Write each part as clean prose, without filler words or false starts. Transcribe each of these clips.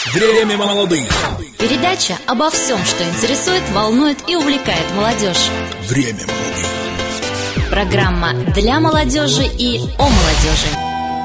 Время молодых. Передача обо всем, что интересует, волнует и увлекает молодежь. Время молодых. Программа для молодежи и о молодежи.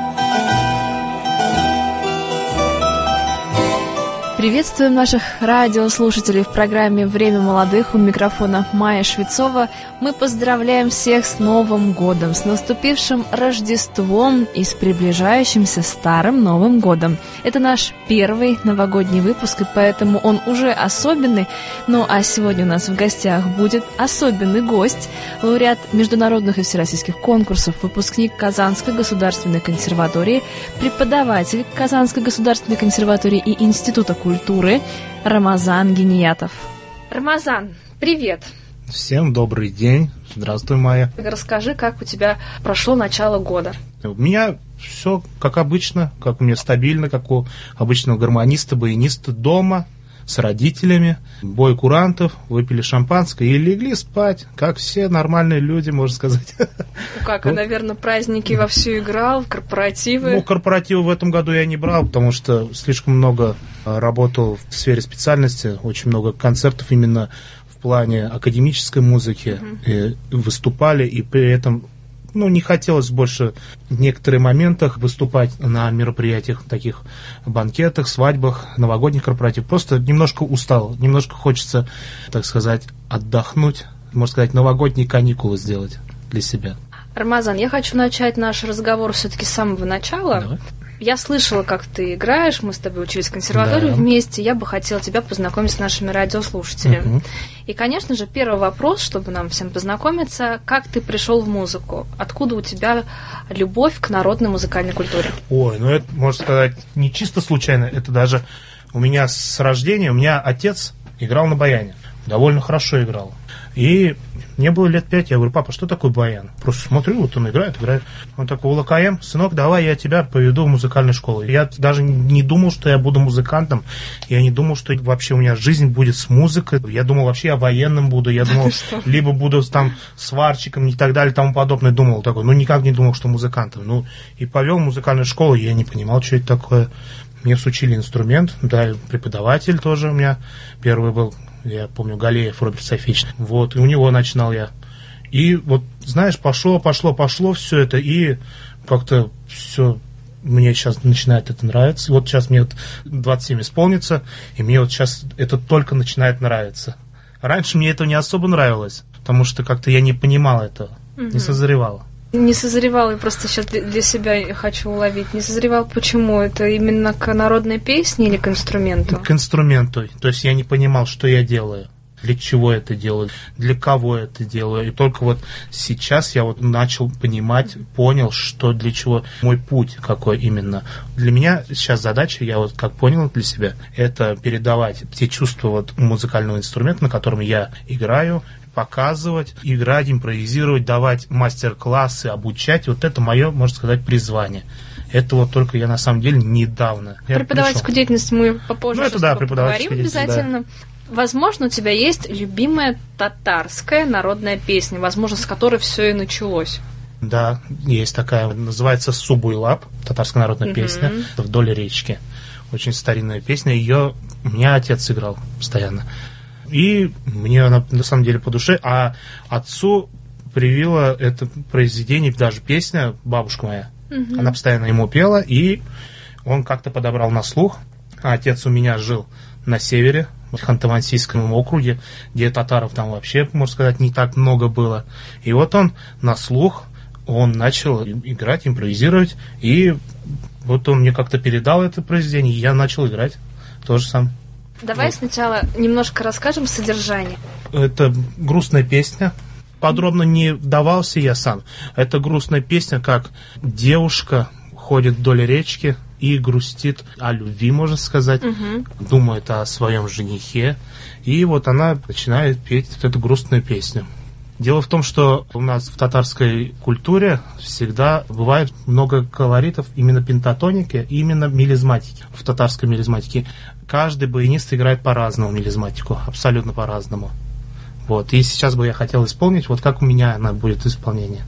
Приветствуем наших радиослушателей в программе «Время молодых». У микрофона Майя Швецова. Мы поздравляем всех с Новым годом, с наступившим Рождеством и с приближающимся Старым Новым годом. Это наш первый новогодний выпуск, и поэтому он уже особенный. Ну а сегодня у нас в гостях будет особенный гость, лауреат международных и всероссийских конкурсов, выпускник Казанской государственной консерватории, преподаватель Казанской государственной консерватории и Института культуры Рамазан Гиниятов. Рамазан, привет! Всем добрый день. Здравствуй, Майя. Расскажи, как у тебя прошло начало года. У меня все как обычно, как у меня стабильно, как у обычного гармониста, баяниста, дома, с родителями, бой курантов, выпили шампанское и легли спать, как все нормальные люди, можно сказать. Как, вот. Наверное, праздники вовсю играл, корпоративы? Ну, корпоративы в этом году я не брал, потому что слишком много работал в сфере специальности, очень много концертов именно в плане академической музыки, и выступали, и при этом не хотелось больше в некоторых моментах выступать на мероприятиях, таких банкетах, свадьбах, новогодних корпоративах. Просто немножко устал, немножко хочется, так сказать, отдохнуть, можно сказать, новогодние каникулы сделать для себя. Рамазан, я хочу начать наш разговор все-таки с самого начала. Давай. Я слышала, как ты играешь, мы с тобой учились в консерватории вместе, я бы хотела тебя познакомить с нашими радиослушателями. И, конечно же, первый вопрос, чтобы нам всем познакомиться, как ты пришел в музыку? Откуда у тебя любовь к народной музыкальной культуре? Ой, это, можно сказать, не чисто случайно, это даже у меня с рождения, у меня отец играл на баяне, довольно хорошо играл. И мне было лет 5, я говорю: папа, что такое баян? Просто смотрю, вот он играет. Он такой: УЛКМ, сынок, давай я тебя поведу в музыкальную школу. Я даже не думал, что я буду музыкантом. Я не думал, что вообще у меня жизнь будет с музыкой. Я думал, вообще я военным буду. Я думал, либо буду там сварщиком и так далее, и тому подобное. Думал такой, никак не думал, что музыкантом. И повел в музыкальную школу, я не понимал, что это такое. Мне сучили инструмент, да, преподаватель тоже у меня первый был. Я помню, Галеев Роберт Софич. Вот, и у него начинал я. И вот, знаешь, пошло все это, и как-то все мне сейчас начинает это нравиться. Вот сейчас мне 27 исполнится, и мне вот сейчас это только начинает нравиться. Раньше мне это не особо нравилось, потому что как-то я не понимал этого, не созревал. Не созревал, я просто сейчас для себя хочу уловить. Не созревал почему? Это именно к народной песне или к инструменту? К инструменту. То есть я не понимал, что я делаю, для чего это делаю, для кого это делаю. И только вот сейчас я вот начал понимать, понял, что для чего, мой путь какой именно. Для меня сейчас задача, я вот как понял для себя, это передавать те чувства вот музыкального инструмента, на котором я играю, показывать, играть, импровизировать, давать мастер-классы, обучать. Вот это мое, можно сказать, призвание. Это вот только я на самом деле недавно. Преподавательскую деятельность мы попозже поговорим обязательно. Да. Возможно, у тебя есть любимая татарская народная песня, возможно, с которой все и началось. Да, есть такая, называется «Субуйлап», татарская народная песня, «Вдоль речки». Очень старинная песня, ее у меня отец играл постоянно. И мне она на самом деле по душе, а отцу привила это произведение, даже песня, бабушка моя. Она постоянно ему пела, и он как-то подобрал на слух. А отец у меня жил на севере, в Ханты-Мансийском округе, где татаров там вообще, можно сказать, не так много было. И вот он на слух, он начал играть, импровизировать, и вот он мне как-то передал это произведение, и я начал играть тоже сам. Давай сначала немножко расскажем содержание. Это грустная песня. Подробно не вдавался я сам. Это грустная песня, как девушка ходит вдоль речки и грустит о любви, можно сказать. Думает о своем женихе. И вот она начинает петь вот эту грустную песню. Дело в том, что у нас в татарской культуре всегда бывает много колоритов именно пентатоники и именно мелизматики. В татарской мелизматике каждый баянист играет по-разному мелизматику, абсолютно по-разному. Вот. И сейчас бы я хотел исполнить, вот как у меня она будет исполнение.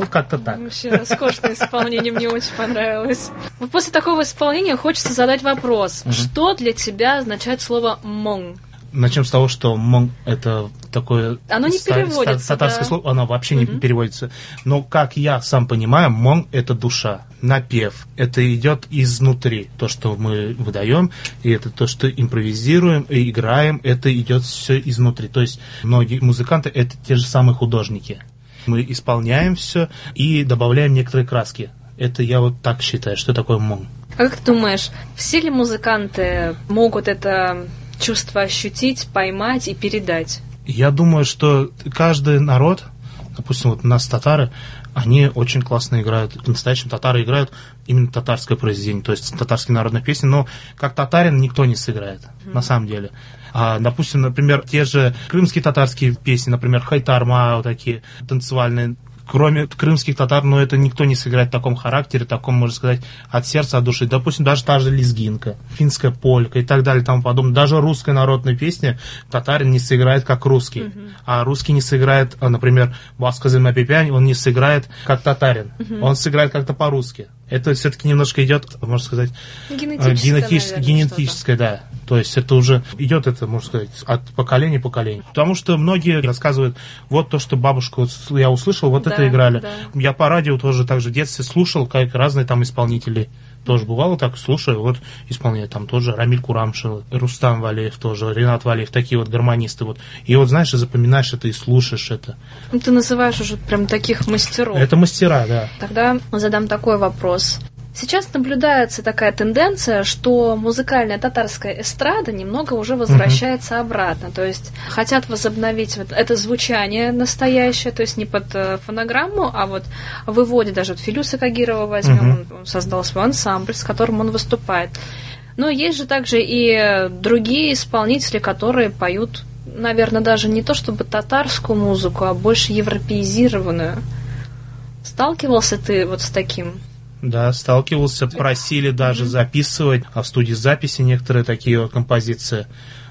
вот как-то так. Вообще роскошное исполнение, мне очень понравилось. Вот после такого исполнения хочется задать вопрос. Что для тебя означает слово «монг»? Начнем с того, что монг — это такое оно не переводится, татарское слово, оно вообще не переводится. Но, как я сам понимаю, монг — это душа, напев. Это идет изнутри. То, что мы выдаем, и это то, что импровизируем и играем, это идет все изнутри. То есть многие музыканты — это те же самые художники. Мы исполняем все и добавляем некоторые краски. Это я вот так считаю, что такое монг. А как ты думаешь, все ли музыканты могут это чувство ощутить, поймать и передать? Я думаю, что каждый народ, допустим, вот у нас татары, они очень классно играют. По-настоящему татары играют именно татарское произведение, то есть татарские народные песни, но как татарин никто не сыграет, на самом деле. А, допустим, например, те же крымские татарские песни, например, хайтарма, вот такие танцевальные, кроме крымских татар, но это никто не сыграет в таком характере, таком, можно сказать, от сердца, от души. Допустим, даже та же лезгинка, финская полька и так далее, и тому подобное. Даже русская народная песня татарин не сыграет как русский. А русский не сыграет, например, Басказым Апипянь, он не сыграет как татарин. Он сыграет как-то по-русски. Это все-таки немножко идет, можно сказать, генетическое, да. То есть это уже идет, это, можно сказать, от поколения к поколению. Потому что многие рассказывают, вот то, что бабушка, вот я услышал, вот это играли. Да. Я по радио тоже так же в детстве слушал, как разные там исполнители. Тоже бывало так, слушаю, вот исполняют там тоже Рамиль Курамшин, Рустам Валеев тоже, Ренат Валеев, такие вот гармонисты. Вот. И вот, знаешь, и запоминаешь это, и слушаешь это. Ну, ты называешь уже прям таких мастеров. Это мастера, да. Тогда задам такой вопрос. Сейчас наблюдается такая тенденция, что музыкальная татарская эстрада немного уже возвращается обратно. То есть хотят возобновить вот это звучание настоящее, то есть не под фонограмму, а вот выводит даже вот Филюса Кагирова возьмем, он создал свой ансамбль, с которым он выступает. Но есть же также и другие исполнители, которые поют, наверное, даже не то чтобы татарскую музыку, а больше европеизированную. Сталкивался ты вот с таким? Да, сталкивался, просили даже записывать, а в студии записи некоторые такие вот композиции.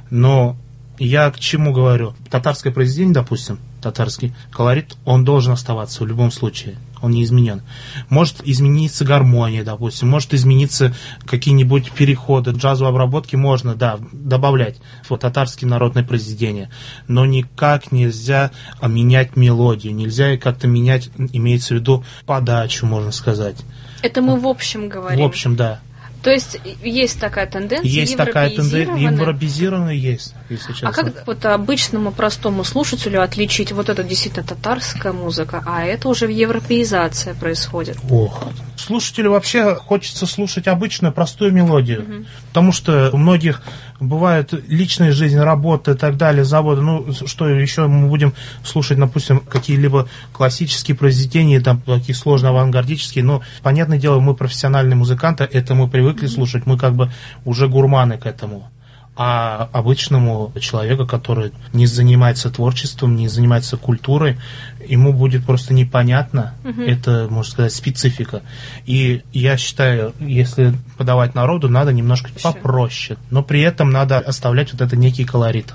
Но я к чему говорю? Татарское произведение, допустим, татарский колорит, он должен оставаться в любом случае, он не изменен. Может измениться гармония, допустим, может измениться какие-нибудь переходы, джазовые обработки можно, да, добавлять в татарские народные произведения, но никак нельзя менять мелодию, нельзя как-то менять, имеется в виду подачу, можно сказать. Это мы в общем говорим. В общем, да. То есть есть такая тенденция, есть такая тенденция, европеизированная есть, если честно. А как вот обычному простому слушателю отличить вот это действительно татарская музыка, а это уже европеизация происходит? Ох, слушателю вообще хочется слушать обычную простую мелодию, потому что у многих бывает личная жизнь, работа и так далее, заводы. Ну, что еще мы будем слушать, допустим, какие-либо классические произведения, там, такие сложные, авангардические, но, понятное дело, мы профессиональные музыканты, это мы привыкли слушать, мы как бы уже гурманы к этому. А обычному человеку, который не занимается творчеством, не занимается культурой, ему будет просто непонятно. Это, можно сказать, специфика. И я считаю, если подавать народу, надо немножко попроще. Но при этом надо оставлять вот это некий колорит.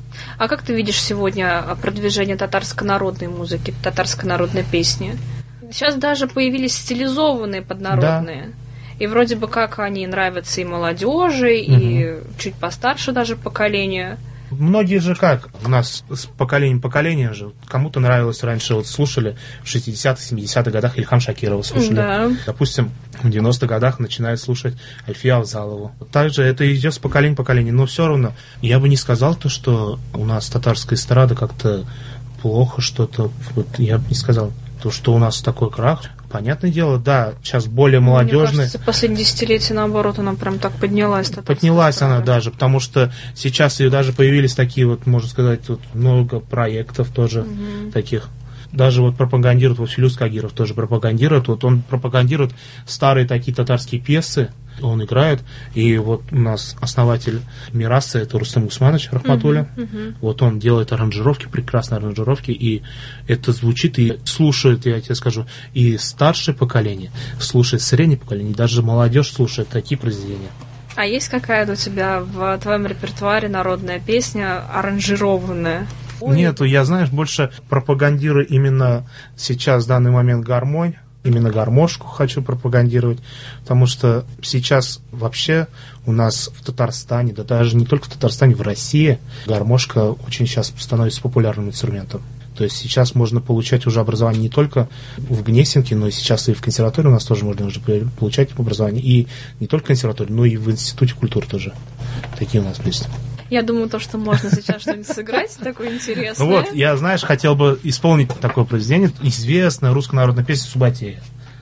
А как ты видишь сегодня продвижение татарской народной музыки, татарской народной песни? Сейчас даже появились стилизованные поднародные. Да. И вроде бы как они нравятся и молодежи, и чуть постарше даже поколению. Многие же как, у нас с поколения же, кому-то нравилось раньше, вот слушали в 60-х, 70-х годах Ильхам Шакирова слушали. Да. Допустим, в 90-х годах начинают слушать Альфию Авзалову. Также это идет с поколения в поколение, но все равно я бы не сказал то, что у нас татарская эстрада как-то плохо что-то, вот я бы не сказал, то, что у нас такой крах. Понятное дело, да, сейчас более молодежная. Мне кажется, последние десятилетия, наоборот, она прям так поднялась. Поднялась она даже, потому что сейчас ее даже появились такие вот, можно сказать, вот много проектов тоже таких. Даже вот пропагандирует, вот Филюс Кагиров тоже пропагандирует, вот он пропагандирует старые такие татарские пьесы, он играет, и вот у нас основатель Мираса, это Рустам Усманович Рахматуллин, вот он делает аранжировки, прекрасные аранжировки, и это звучит, и слушает, я тебе скажу, и старшее поколение, слушает среднее поколение, и даже молодежь слушает такие произведения. А есть какая-то у тебя в твоем репертуаре народная песня аранжированная? Нету, я, знаешь, больше пропагандирую именно сейчас, в данный момент, гармонь. Именно гармошку хочу пропагандировать, потому что сейчас вообще у нас в Татарстане, да даже не только в Татарстане, в России гармошка очень сейчас становится популярным инструментом. То есть сейчас можно получать уже образование не только в Гнесинке, но и сейчас и в консерватории у нас тоже можно уже получать образование. И не только в консерватории, но и в Институте культуры тоже. Такие у нас есть. Я думаю, то, что можно сейчас что-нибудь сыграть такое интересное. Ну вот, я, знаешь, хотел бы исполнить такое произведение, известная русская народная песня «Субботея».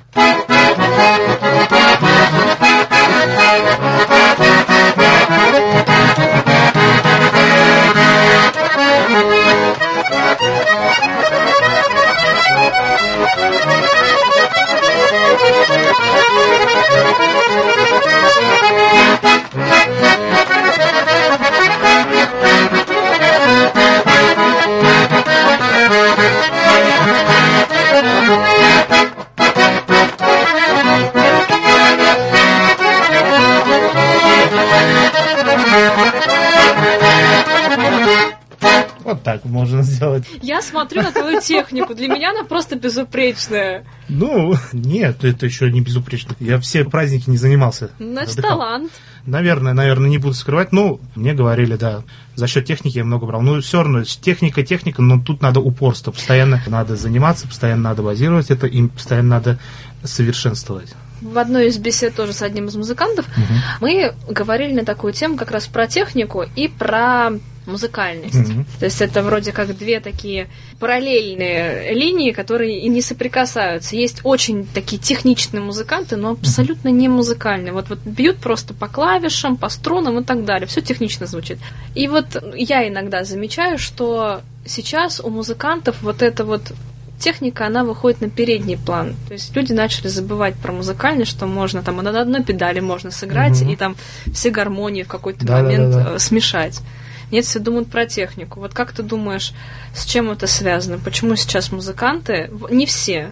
Вот так можно сделать. Я смотрю на твою технику. Для меня она просто безупречная. Ну, нет, это еще не безупречно. Я все праздники не занимался. Значит, талант. Наверное, не буду скрывать. Ну, мне говорили, да, за счет техники я много брал. Ну, все равно, техника, но тут надо упорство. Постоянно надо заниматься, постоянно надо базировать это, и постоянно надо совершенствовать. В одной из бесед тоже с одним из музыкантов мы говорили на такую тему как раз про технику и про музыкальность. То есть это вроде как две такие параллельные линии, которые и не соприкасаются. Есть очень такие техничные музыканты, но абсолютно не музыкальные. Вот бьют просто по клавишам, по струнам и так далее. Все технично звучит. И вот я иногда замечаю, что сейчас у музыкантов вот эта вот техника, она выходит на передний план. То есть люди начали забывать про музыкальность, что можно там на одной педали можно сыграть и там все гармонии в какой-то момент смешать. Нет, все думают про технику. Вот как ты думаешь, с чем это связано? Почему сейчас музыканты, не все,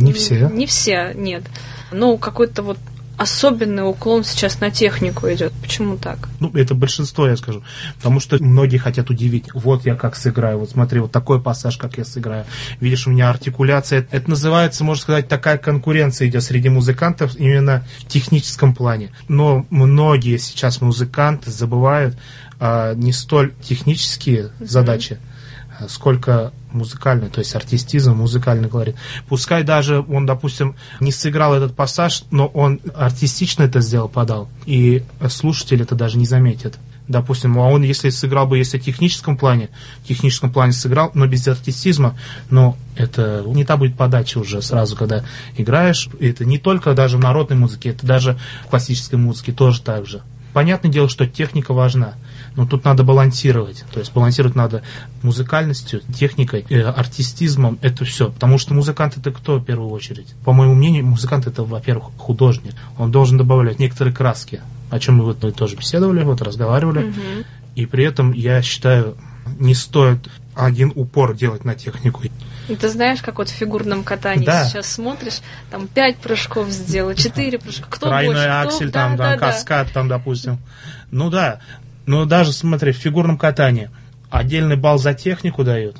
нет, но какой-то вот особенный уклон сейчас на технику идет. Почему так? Ну, это большинство, я скажу. Потому что многие хотят удивить. Вот я как сыграю. Вот смотри, вот такой пассаж, как я сыграю. Видишь, у меня артикуляция. Это называется, можно сказать, такая конкуренция идет среди музыкантов именно в техническом плане. Но многие сейчас музыканты забывают не столь технические задачи, сколько музыкальный, то есть артистизм, музыкальный колорит. Пускай даже он, допустим, не сыграл этот пассаж, но он артистично это сделал, подал, и слушатель это даже не заметит. Допустим, а он, если сыграл бы, если в техническом плане сыграл, но без артистизма, но это не та будет подача уже сразу, когда играешь. Это не только даже в народной музыке, это даже в классической музыке тоже так же. Понятное дело, что техника важна, но тут надо балансировать. То есть балансировать надо музыкальностью, техникой, артистизмом, это все. Потому что музыкант это кто в первую очередь? По моему мнению, музыкант это, во-первых, художник. Он должен добавлять некоторые краски, о чем мы тоже беседовали, разговаривали. И при этом, я считаю, не стоит один упор делать на технику. И ты знаешь, как в фигурном катании сейчас смотришь, там 5 прыжков сделал, 4 прыжка, кто тройной больше? Аксель, каскад, там, допустим. Ну да, но даже, смотри, в фигурном катании отдельный балл за технику дают,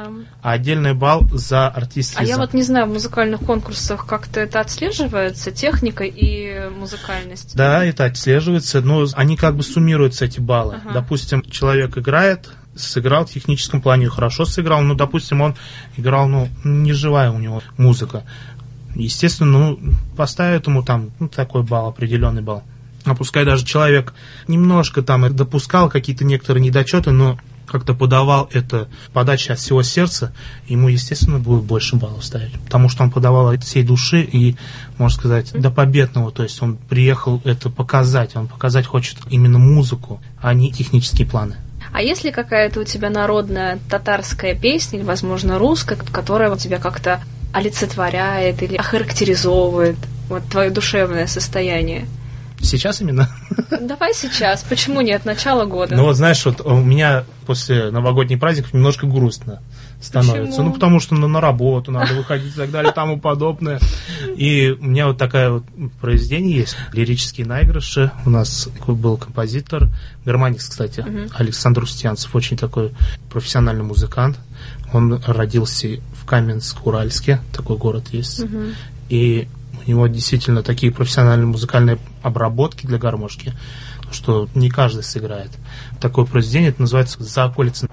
а отдельный балл за артистизм. А я вот не знаю, в музыкальных конкурсах как-то это отслеживается, техника и музыкальность? Да, это отслеживается, но они как бы суммируются, эти баллы. Допустим, человек играет, сыграл в техническом плане, хорошо сыграл, но, допустим, он играл, не живая у него музыка. Естественно, поставят ему там такой балл, определенный балл. А пускай даже человек немножко там допускал какие-то некоторые недочеты, но как-то подавал это подача от всего сердца, ему, естественно, будет больше баллов ставить. Потому что он подавал от всей души и, можно сказать, до победного. То есть он приехал это показать. Он показать хочет именно музыку, а не технические планы. А есть ли какая-то у тебя народная татарская песня, или, возможно, русская, которая тебя как-то олицетворяет или охарактеризовывает твое душевное состояние? Сейчас именно? Давай сейчас. Почему нет? Начало года. Ну вот знаешь, у меня после новогодних праздников немножко грустно становится. Почему? Потому что на работу надо выходить и так далее, и тому подобное. И у меня вот такое вот произведение есть. Лирические наигрыши. У нас такой был композитор, гармонист, кстати, Александр Устьянцев, очень такой профессиональный музыкант. Он родился в Каменск-Уральске, такой город есть. И у него действительно такие профессиональные музыкальные обработки для гармошки, что не каждый сыграет. Такое произведение, это называется «За околицей».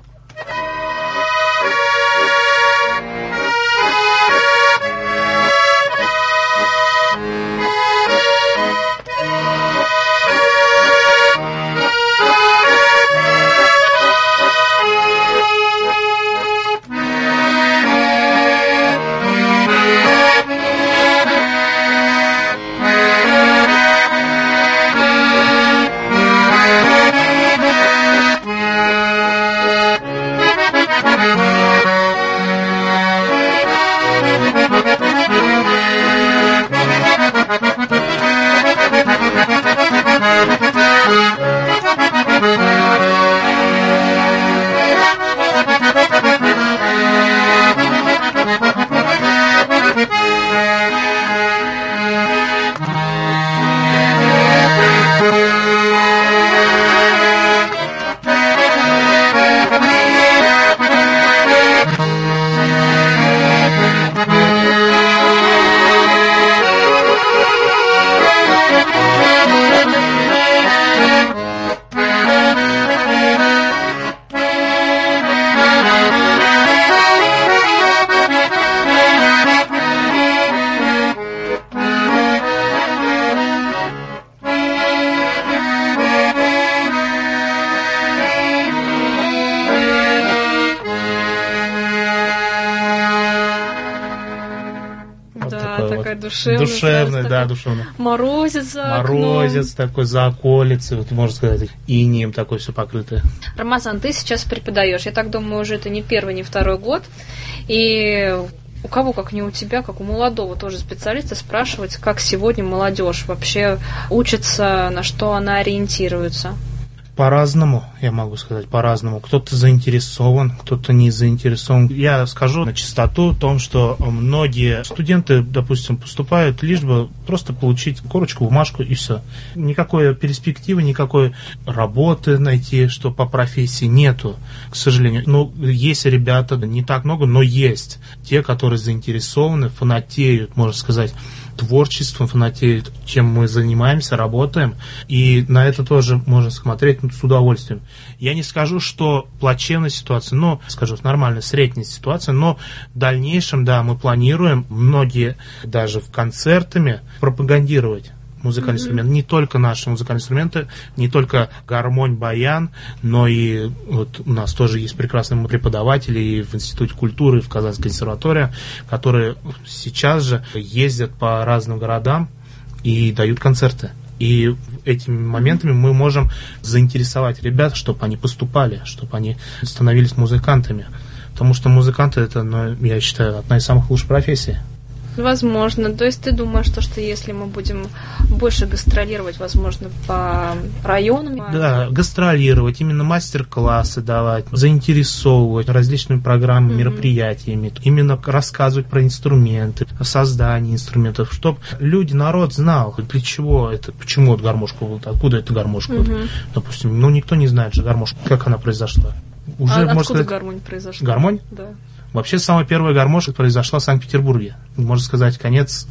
Душевный, да, душевный. Морозец за окном. Морозец такой за околицей, вот можно сказать, инеем такой все покрытое. Рамазан, ты сейчас преподаешь. Я так думаю, уже это не первый, не второй год. И у кого, как не у тебя, как у молодого тоже специалиста, спрашивать, как сегодня молодежь вообще учится, на что она ориентируется. По-разному, я могу сказать, по-разному. Кто-то заинтересован, кто-то не заинтересован. Я скажу на чистоту о том, что многие студенты, допустим, поступают лишь бы просто получить корочку, бумажку и все. Никакой перспективы, никакой работы найти, что по профессии нету, к сожалению. Ну, есть ребята, не так много, но есть. Те, которые заинтересованы, фанатеют, можно сказать, творчеством, фанатеют, чем мы занимаемся, работаем, и на это тоже можно смотреть с удовольствием. Я не скажу, что плачевная ситуация, но, скажу, нормальная, средняя ситуация, но в дальнейшем, да, мы планируем многие даже в концертами пропагандировать музыкальный инструмент. Не только наши музыкальные инструменты, не только гармонь, баян, но и вот у нас тоже есть прекрасные преподаватели и в Институте культуры, и в Казанской консерватории, которые сейчас же ездят по разным городам и дают концерты. И этими моментами мы можем заинтересовать ребят, чтобы они поступали, чтобы они становились музыкантами. Потому что музыканты — это, я считаю, одна из самых лучших профессий. Возможно. То есть ты думаешь, что если мы будем больше гастролировать, возможно, по районам? Да, гастролировать, именно мастер-классы давать, заинтересовывать различными программами, мероприятиями, именно рассказывать про инструменты, создание инструментов, чтобы люди, народ знал, для чего это, почему вот гармошка, вот откуда эта гармошка. Вот, допустим, никто не знает же гармошку, как она произошла. Уже, откуда сказать, гармонь произошла? Гармонь? Да. Вообще, самая первая гармошка произошла в Санкт-Петербурге. Можно сказать, конец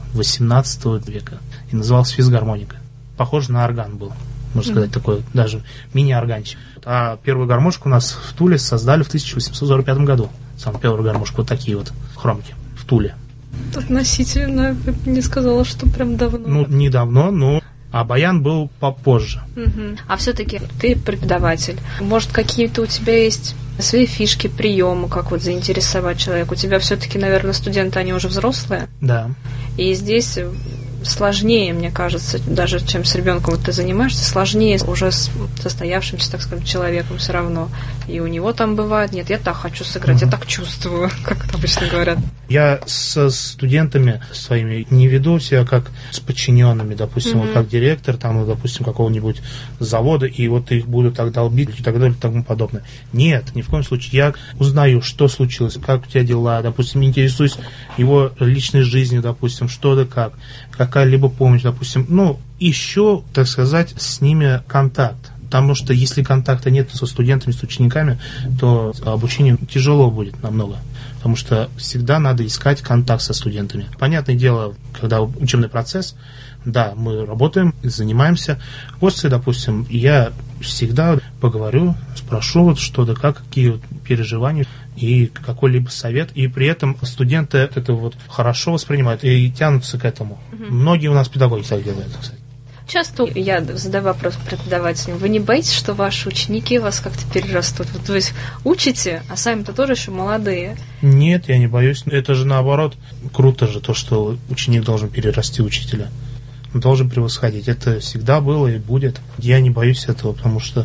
18 века. И называлась физгармоника. Похоже на орган был. Можно сказать, такой даже мини-органчик. А первую гармошку у нас в Туле создали в 1845 году. Самую первую гармошку. Вот такие вот хромки в Туле. Относительно, я бы не сказала, что прям давно. Ну, не давно, но... А баян был попозже. А все-таки ты преподаватель. Может, какие-то у тебя есть свои фишки, приемы, как вот заинтересовать человека? У тебя все-таки, наверное, студенты, они уже взрослые. Да. И здесь сложнее, мне кажется, даже чем с ребенком вот ты занимаешься, сложнее уже с состоявшимся, так сказать, человеком все равно. И у него там бывает, нет, я так хочу сыграть, я так чувствую, как это обычно говорят. Я со студентами своими не веду себя как с подчиненными, допустим, вот как директор, там, допустим, какого-нибудь завода, и вот их буду так долбить и так далее и тому подобное. Нет, ни в коем случае. Я узнаю, что случилось, как у тебя дела, допустим, интересуюсь его личной жизнью, допустим, что да как, какая-либо помощь, допустим. Ну, ищу, так сказать, с ними контакт. Потому что если контакта нет со студентами, с учениками, то обучение тяжело будет намного. Потому что всегда надо искать контакт со студентами. Понятное дело, когда учебный процесс, да, мы работаем, занимаемся. После, допустим, я всегда поговорю, спрошу, вот что да как, какие вот переживания и какой-либо совет. И при этом студенты это вот хорошо воспринимают и тянутся к этому. Многие у нас педагоги так делают, кстати. Часто я задаю вопрос преподавателям. Вы не боитесь, что ваши ученики вас как-то перерастут? Вот вы учите, а сами-то тоже еще молодые. Нет, я не боюсь. Это же наоборот круто же, то, что ученик должен перерасти учителя. Он должен превосходить. Это всегда было и будет. Я не боюсь этого, потому что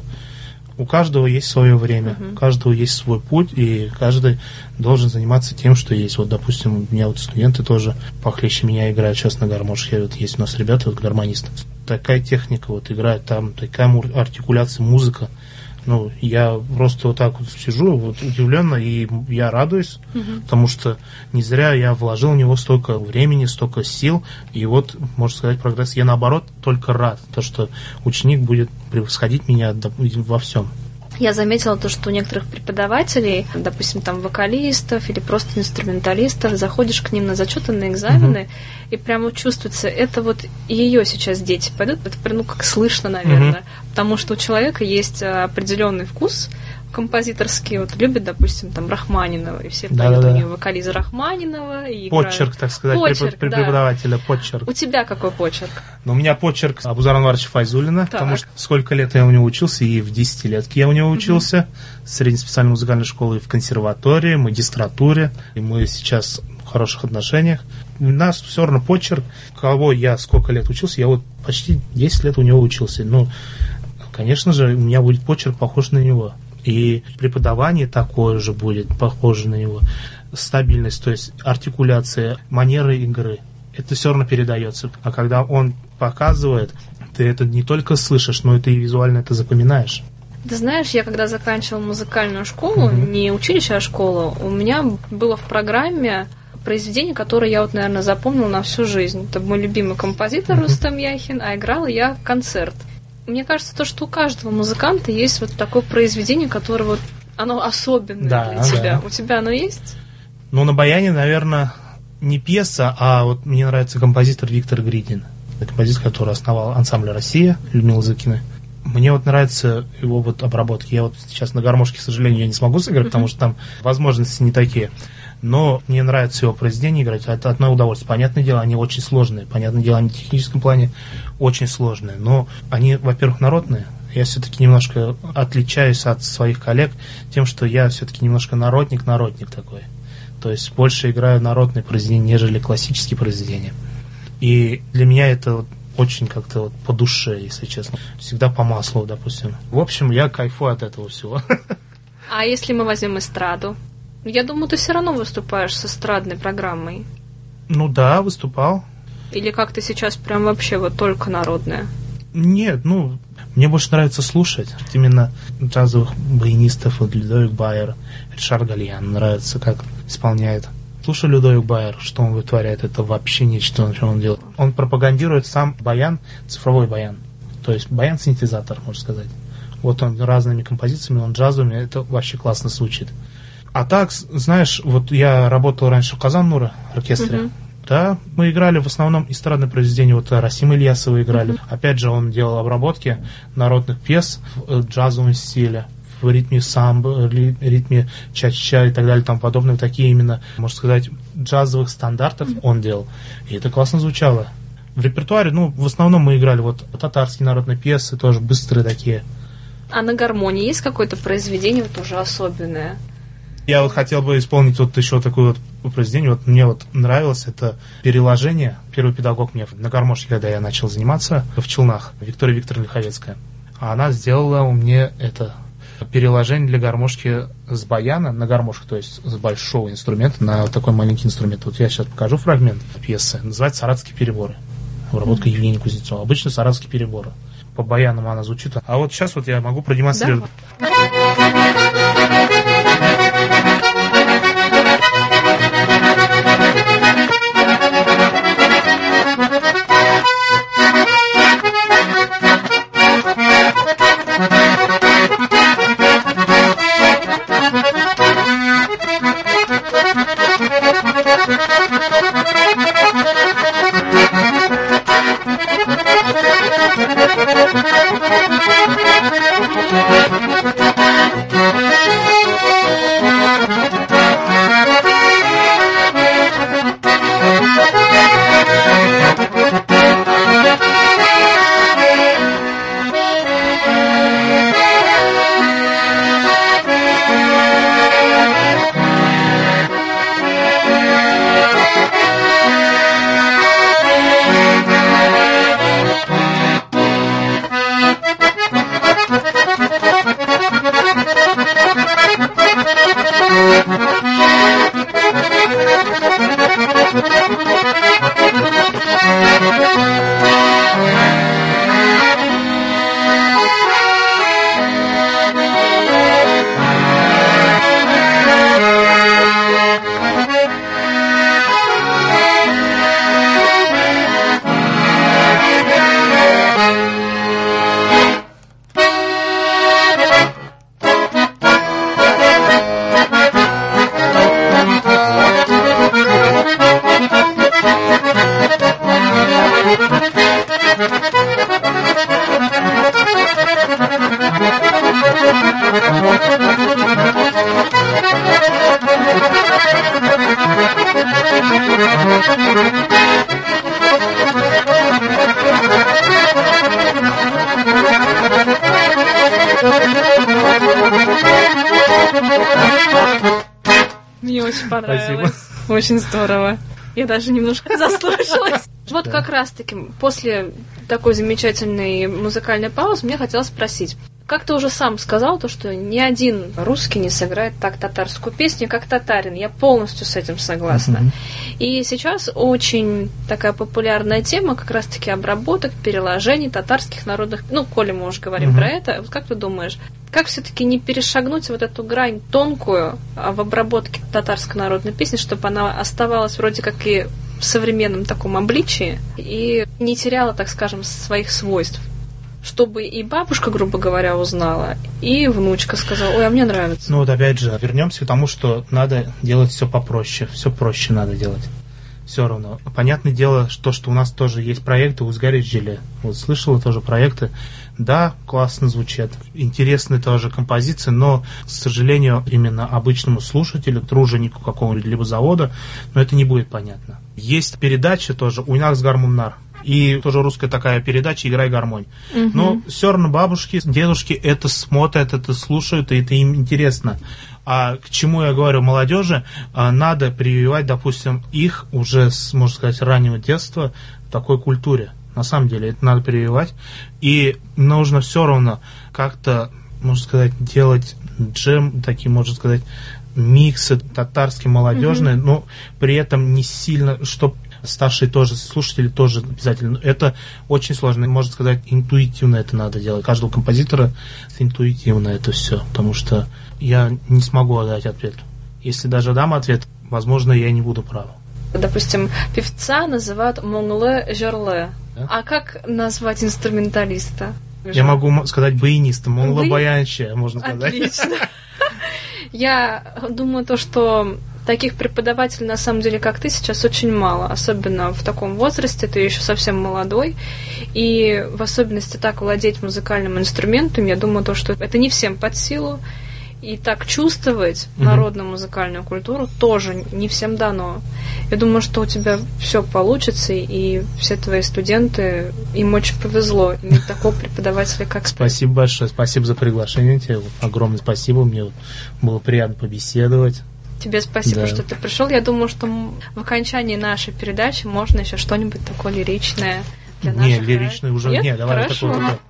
у каждого есть свое время, у каждого есть свой путь, и каждый должен заниматься тем, что есть. Вот, допустим, у меня вот студенты тоже похлеще меня играют сейчас на гармошке. Вот есть у нас ребята, вот гармонисты. Такая техника вот играет, там такая артикуляция, музыка. Ну, я просто вот так вот сижу, вот удивленно, и я радуюсь, потому что не зря я вложил в него столько времени, столько сил, и вот, можно сказать, прогресс. Я, наоборот, только рад, то, что ученик будет превосходить меня во всем. Я заметила то, что у некоторых преподавателей, допустим, там вокалистов или просто инструменталистов, заходишь к ним на зачеты, на экзамены, и прямо чувствуется, это вот ее сейчас дети пойдут, это прям, ну, как слышно, наверное, потому что у человека есть определенный вкус композиторский, вот любит, допустим, там Рахманинова, и все поют у нее вокализы Рахманинова. И почерк, так сказать, почерк, преподавателя, почерк. У тебя какой почерк? Ну, у меня почерк Абузара Анваровича Файзуллина, потому что сколько лет я у него учился, и в 10-летке я у него учился, в средней специальной музыкальной школе, и в консерватории, магистратуре, и мы сейчас в хороших отношениях. У нас все равно почерк, кого я сколько лет учился, я вот почти 10 лет у него учился. Ну, конечно же, у меня будет почерк похож на него. И преподавание такое же будет похоже на него. Стабильность, то есть артикуляция, манеры игры. Это все равно передается. А когда он показывает, ты это не только слышишь, но и ты визуально это запоминаешь. Ты знаешь, я когда заканчивала музыкальную школу, не училище, а школу, у меня было в программе произведение, которое я вот, наверное, запомнила на всю жизнь. Это мой любимый композитор Рустам Яхин, а играла я концерт. Мне кажется, то, что у каждого музыканта есть вот такое произведение, которое вот, оно особенное для тебя. У тебя оно есть? Ну, на баяне, наверное, не пьеса, а вот мне нравится композитор Виктор Гридин. Это композитор, который основал ансамбль «Россия» Людмилы Зыкиной. Мне вот нравятся его вот обработки. Я вот сейчас на гармошке, к сожалению, я не смогу сыграть, потому что там возможности не такие. Но мне нравится его произведение играть, это одно удовольствие. Понятное дело, они очень сложные. Понятное дело, они в техническом плане очень сложные. Но они, во-первых, народные. Я все-таки немножко отличаюсь от своих коллег тем, что я все-таки немножко народник такой. То есть больше играю народные произведения, нежели классические произведения. И для меня это вот очень как-то вот по душе, если честно. Всегда по маслу, допустим. В общем, я кайфую от этого всего. А если мы возьмем эстраду? Я думаю, ты все равно выступаешь с эстрадной программой. Ну да, выступал. Или как ты сейчас прям вообще вот только народная? Нет, ну, мне больше нравится слушать. Именно джазовых баянистов, вот Людовик Байер, Ришар Гальян нравится, как исполняет. Слушай Людовик Байер, что он вытворяет, это вообще нечто, что он делает. Он пропагандирует сам баян, цифровой баян. То есть баян-синтезатор, можно сказать. Вот он разными композициями, он джазовыми, это вообще классно звучит. А так, знаешь, вот я работал раньше в Казан-Нура оркестре. Да, мы играли в основном эстрадные произведения, вот Расима Ильясова играли. Опять же, он делал обработки народных пьес в джазовом стиле, в ритме самбо, ритме ча-ча и так далее, там подобные, такие именно, можно сказать, джазовых стандартов он делал. И это классно звучало. В репертуаре, ну, в основном мы играли вот татарские народные пьесы, тоже быстрые такие. А на гармонии есть какое-то произведение вот уже особенное? Я вот хотел бы исполнить вот еще такую вот произведение, вот мне вот нравилось это переложение. Первый педагог мне на гармошке, когда я начал заниматься в Челнах, Виктория Викторовна Лиховецкая. Она сделала мне это переложение для гармошки с баяна на гармошку, то есть с большого инструмента на вот такой маленький инструмент. Вот я сейчас покажу фрагмент пьесы. Называется «Саратовские переборы». Обработка Евгения Кузнецова. Обычно «Саратовские переборы». По баянам она звучит. А вот сейчас вот я могу продемонстрировать. Да. Мне очень понравилось. Спасибо. Очень здорово. Я даже немножко заслушалась. Вот как раз-таки после такой замечательной музыкальной паузы мне хотелось спросить. Как ты уже сам сказал, то, что ни один русский не сыграет так татарскую песню, как татарин. Я полностью с этим согласна. И сейчас очень такая популярная тема как раз-таки обработок, переложений татарских народных... Ну, коли мы уже говорим про это, вот как ты думаешь, как все-таки не перешагнуть вот эту грань тонкую в обработке татарской народной песни, чтобы она оставалась вроде как и в современном таком обличии и не теряла, так скажем, своих свойств? Чтобы и бабушка, грубо говоря, узнала, и внучка сказала: ой, а мне нравится. Ну вот опять же, вернемся к тому, что надо делать все попроще. Все проще надо делать. Все равно. Понятное дело, что у нас тоже есть проекты «Узгарич-Желе». Вот слышала тоже проекты. Да, классно звучат. Интересные тоже композиции, но, к сожалению, именно обычному слушателю, труженику какого-либо завода, но это не будет понятно. Есть передача тоже «Уйнах с гармуннар». И тоже русская такая передача «Играй гармонь». Но все равно бабушки, дедушки это смотрят, это слушают, и это им интересно. А к чему я говорю молодежи? Надо прививать, допустим, их уже с, можно сказать, раннего детства в такой культуре. На самом деле это надо прививать. И нужно все равно как-то, можно сказать, делать джем, такие, можно сказать, миксы татарские, молодежные, но при этом не сильно, чтобы старшие тоже, слушатели тоже обязательно. Это очень сложно, можно сказать, интуитивно это надо делать. Каждого композитора интуитивно это все, потому что я не смогу дать ответ. Если даже дам ответ, возможно, я не буду прав. Допустим, певца называют монгле-жерле. Да? А как назвать инструменталиста? Я могу сказать баяниста, монгле-баянче, можно сказать. Отлично. Я думаю, что таких преподавателей, на самом деле, как ты, сейчас очень мало. Особенно в таком возрасте, ты еще совсем молодой. И в особенности так владеть музыкальным инструментом, я думаю, что это не всем под силу. И так чувствовать народную музыкальную культуру тоже не всем дано. Я думаю, что у тебя все получится, и все твои студенты, им очень повезло иметь такого преподавателя, как ты. Спасибо большое, спасибо за приглашение тебе. Огромное спасибо, мне было приятно побеседовать. Тебе спасибо, Да. что ты пришел. Я думаю, что в окончании нашей передачи можно еще что-нибудь такое лиричное для наших... Не, лиричный уже Нет? не, давай Хорошо. такой вот.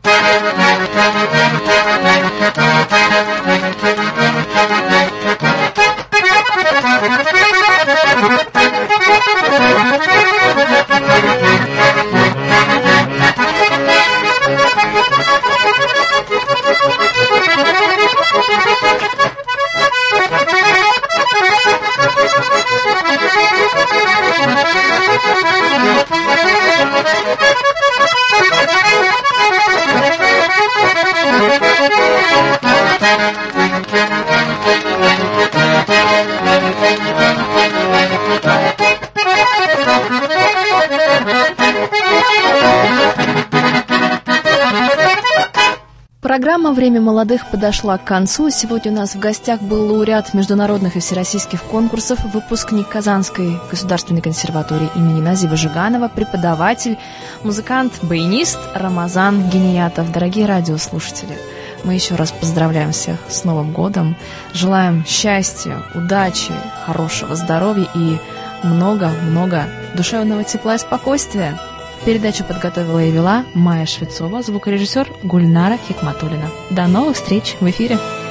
Программа «Время молодых» подошла к концу. Сегодня у нас в гостях был лауреат международных и всероссийских конкурсов, выпускник Казанской государственной консерватории имени Назиба Жиганова, преподаватель, музыкант-баянист Рамазан Гиниятов. Дорогие радиослушатели, мы еще раз поздравляем всех с Новым годом, желаем счастья, удачи, хорошего здоровья и много-много душевного тепла и спокойствия. Передачу подготовила и вела Майя Швецова, звукорежиссер Гульнара Хикматуллина. До новых встреч в эфире!